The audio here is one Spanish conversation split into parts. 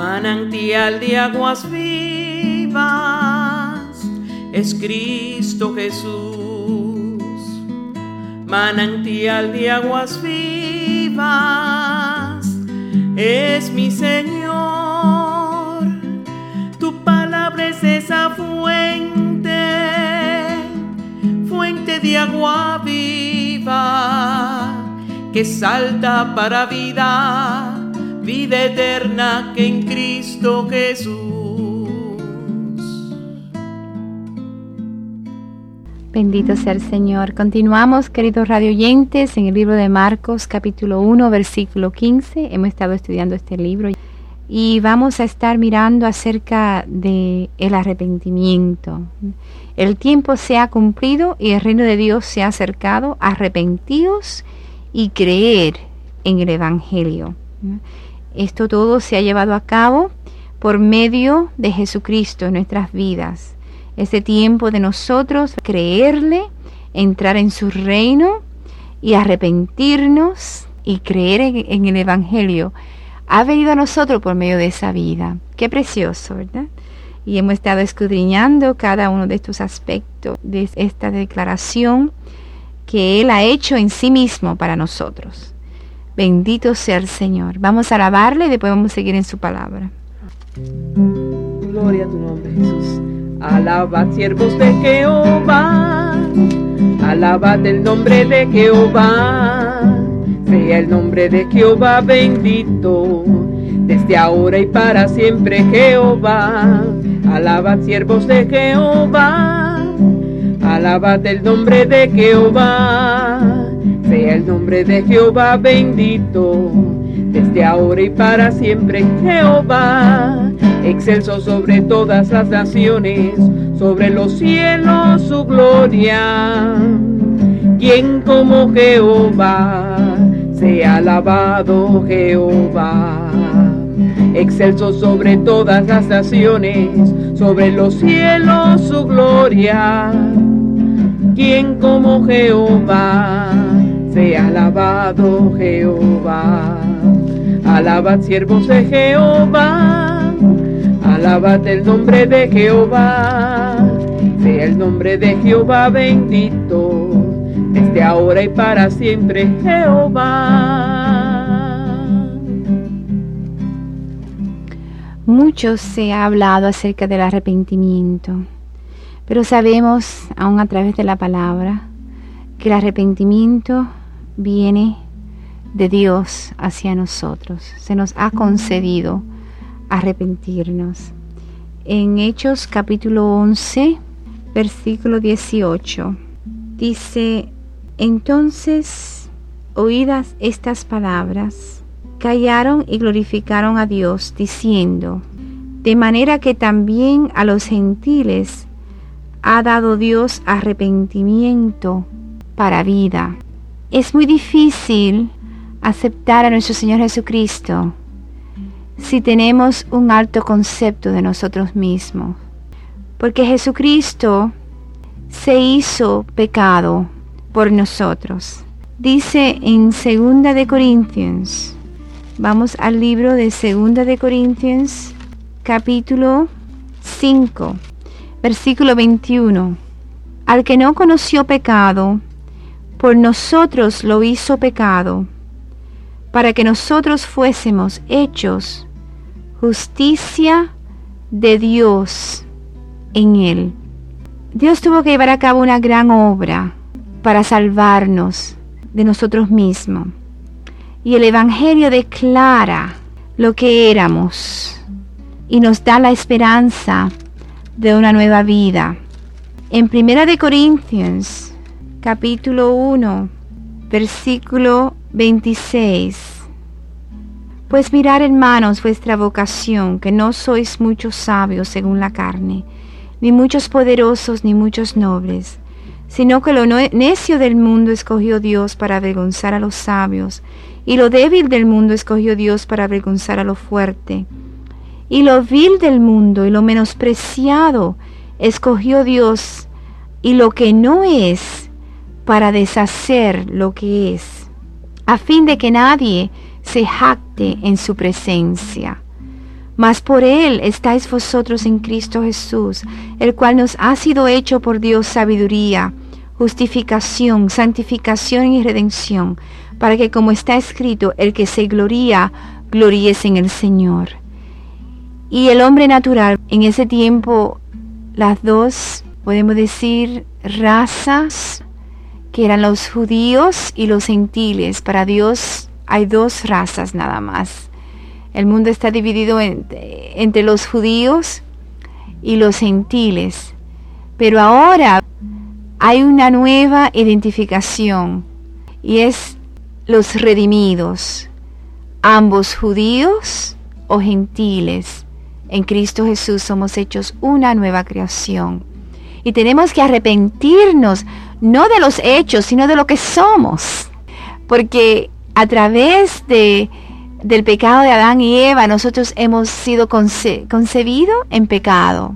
Manantial de aguas vivas es Cristo Jesús. Manantial de aguas vivas es mi Señor. Tu palabra es esa fuente, fuente de agua viva que salta para vida, vida eterna que en Cristo Jesús. Bendito sea el Señor. Continuamos, queridos radioyentes, en el libro de Marcos, capítulo 1, versículo 15. Hemos estado estudiando este libro y vamos a estar mirando acerca de el arrepentimiento. El tiempo se ha cumplido y el reino de Dios se ha acercado. Arrepentíos y creer en el Evangelio. Esto todo se ha llevado a cabo por medio de Jesucristo en nuestras vidas. Este tiempo de nosotros creerle, entrar en su reino y arrepentirnos y creer en el Evangelio ha venido a nosotros por medio de esa vida. Qué precioso, ¿verdad? Y hemos estado escudriñando cada uno de estos aspectos de esta declaración que Él ha hecho en sí mismo para nosotros. Bendito sea el Señor. Vamos a alabarle y después vamos a seguir en su palabra. Gloria a tu nombre, Jesús. Alabad, siervos de Jehová, alabad el nombre de Jehová. Sea el nombre de Jehová bendito, desde ahora y para siempre, Jehová. Alabad, siervos de Jehová, alabad el nombre de Jehová. Sea el nombre de Jehová bendito, desde ahora y para siempre, Jehová. Excelso sobre todas las naciones, sobre los cielos su gloria. ¿Quién como Jehová? Sea alabado Jehová. Excelso sobre todas las naciones, sobre los cielos su gloria. ¿Quién como Jehová? Sea alabado Jehová. Alabad, siervos de Jehová, alabad el nombre de Jehová. Sea el nombre de Jehová bendito, desde ahora y para siempre, Jehová. Mucho se ha hablado acerca del arrepentimiento, pero sabemos, aún a través de la palabra, que el arrepentimiento viene de Dios hacia nosotros. Se nos ha concedido arrepentirnos. En Hechos capítulo 11, versículo 18, dice: entonces, oídas estas palabras, callaron y glorificaron a Dios, diciendo: de manera que también a los gentiles ha dado Dios arrepentimiento para vida. Es muy difícil aceptar a nuestro Señor Jesucristo si tenemos un alto concepto de nosotros mismos, porque Jesucristo se hizo pecado por nosotros. Dice en 2 de Corintios, vamos al libro de 2 de Corintios, capítulo 5, versículo 21. Al que no conoció pecado, por nosotros lo hizo pecado, para que nosotros fuésemos hechos justicia de Dios en él. Dios tuvo que llevar a cabo una gran obra para salvarnos de nosotros mismos. Y el Evangelio declara lo que éramos y nos da la esperanza de una nueva vida. En 1 de Corintios, capítulo 1, versículo 26. Pues mirad, hermanos, vuestra vocación, que no sois muchos sabios según la carne, ni muchos poderosos, ni muchos nobles, sino que lo necio del mundo escogió Dios para avergonzar a los sabios, y lo débil del mundo escogió Dios para avergonzar a lo fuerte. Y lo vil del mundo y lo menospreciado escogió Dios, y lo que no es, para deshacer lo que es, a fin de que nadie se jacte en su presencia. Mas por Él estáis vosotros en Cristo Jesús, el cual nos ha sido hecho por Dios sabiduría, justificación, santificación y redención, para que, como está escrito, el que se gloría, gloríese en el Señor. Y el hombre natural, en ese tiempo, las dos, podemos decir, razas, que eran los judíos y los gentiles. Para Dios hay dos razas nada más. El mundo está dividido entre los judíos y los gentiles. Pero ahora hay una nueva identificación, y es los redimidos, ambos judíos o gentiles. En Cristo Jesús somos hechos una nueva creación. Y tenemos que arrepentirnos, no de los hechos, sino de lo que somos. Porque a través del pecado de Adán y Eva, nosotros hemos sido concebidos en pecado.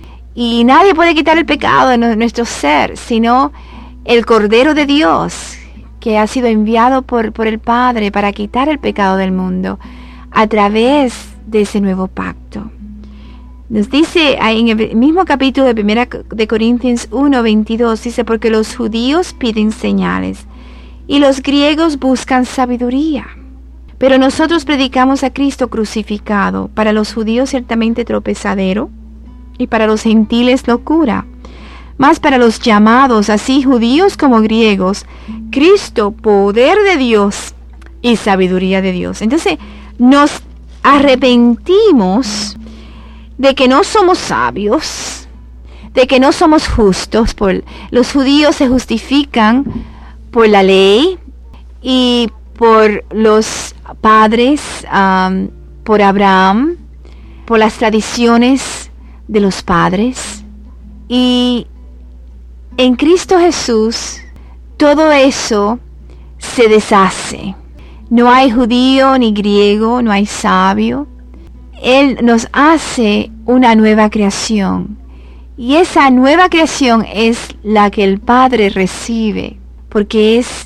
Y nadie puede quitar el pecado de nuestro ser, sino el Cordero de Dios, que ha sido enviado por el Padre para quitar el pecado del mundo a través de ese nuevo pacto. Nos dice en el mismo capítulo de 1 de Corintios 1:22, dice: porque los judíos piden señales y los griegos buscan sabiduría. Pero nosotros predicamos a Cristo crucificado, para los judíos ciertamente tropezadero y para los gentiles locura. Mas para los llamados, así judíos como griegos, Cristo, poder de Dios y sabiduría de Dios. Entonces nos arrepentimos de que no somos sabios, de que no somos justos. Los judíos se justifican por la ley y por los padres, por Abraham, por las tradiciones de los padres. Y en Cristo Jesús todo eso se deshace. No hay judío ni griego, no hay sabio. Él nos hace una nueva creación. Y esa nueva creación es la que el Padre recibe, porque es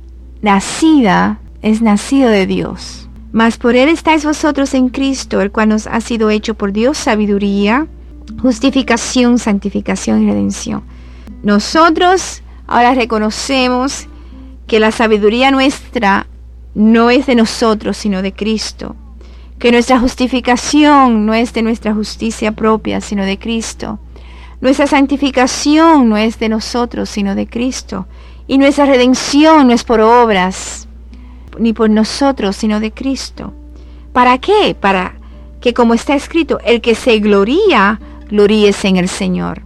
nacido de Dios. Mas por Él estáis vosotros en Cristo, el cual nos ha sido hecho por Dios sabiduría, justificación, santificación y redención. Nosotros ahora reconocemos que la sabiduría nuestra no es de nosotros, sino de Cristo. Que nuestra justificación no es de nuestra justicia propia, sino de Cristo. Nuestra santificación no es de nosotros, sino de Cristo. Y nuestra redención no es por obras, ni por nosotros, sino de Cristo. ¿Para qué? Para que, como está escrito, el que se gloría, gloríese en el Señor.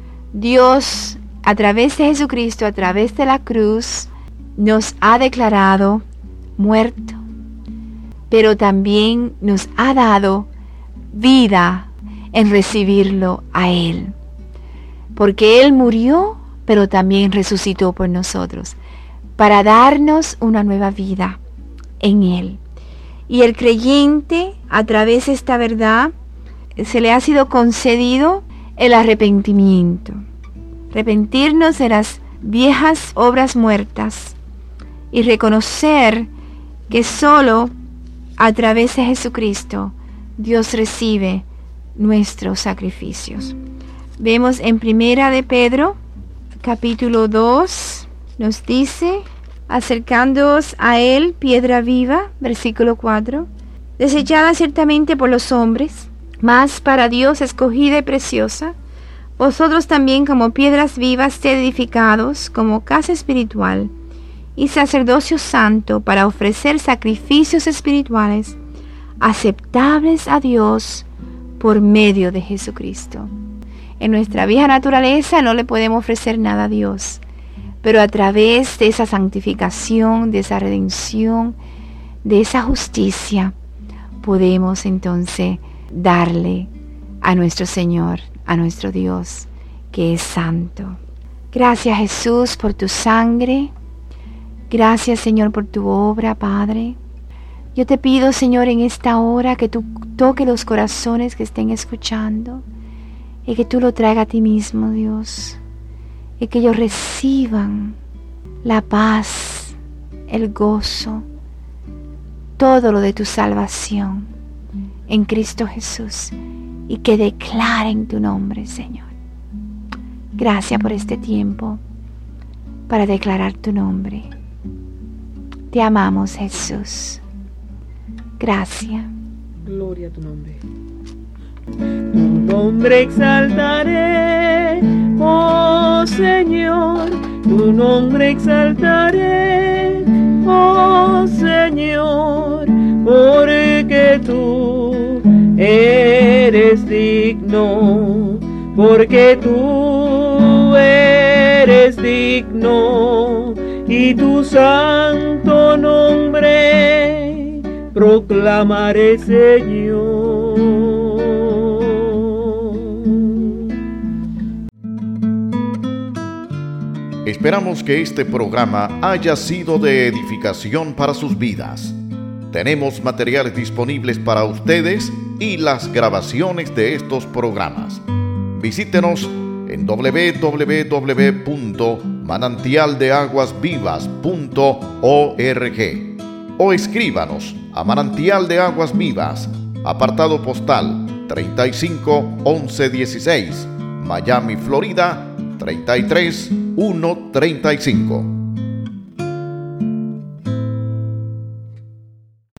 Dios, a través de Jesucristo, a través de la cruz, nos ha declarado muerto, pero también nos ha dado vida en recibirlo a Él. Porque Él murió, pero también resucitó por nosotros, para darnos una nueva vida en Él. Y el creyente, a través de esta verdad, se le ha sido concedido el arrepentimiento. Arrepentirnos de las viejas obras muertas y reconocer que solo a través de Jesucristo Dios recibe nuestros sacrificios. Vemos en Primera de Pedro, capítulo 2, nos dice: acercándoos a Él, piedra viva, versículo 4, desechada ciertamente por los hombres, mas para Dios escogida y preciosa, vosotros también como piedras vivas sed edificados como casa espiritual y sacerdocio santo, para ofrecer sacrificios espirituales aceptables a Dios por medio de Jesucristo. En nuestra vieja naturaleza no le podemos ofrecer nada a Dios, pero a través de esa santificación, de esa redención, de esa justicia, podemos entonces darle a nuestro Señor, a nuestro Dios, que es santo. Gracias, Jesús, por tu sangre. Gracias, Señor, por tu obra, Padre. Yo te pido, Señor, en esta hora que tú toques los corazones que estén escuchando y que tú lo traigas a ti mismo, Dios, y que ellos reciban la paz, el gozo, todo lo de tu salvación, en Cristo Jesús y que declaren tu nombre, Señor. Gracias por este tiempo para declarar tu nombre. Te amamos, Jesús. Gracias. Gloria a tu nombre. Tu nombre exaltaré, oh Señor. Tu nombre exaltaré, oh Señor, porque tú eres digno, porque tú eres digno, y tu santo nombre proclamaré, Señor. Esperamos que este programa haya sido de edificación para sus vidas. Tenemos materiales disponibles para ustedes y las grabaciones de estos programas. Visítenos en www.manantialdeaguasvivas.org o escríbanos a Manantial de Aguas Vivas, apartado postal 351116, Miami, Florida 33135.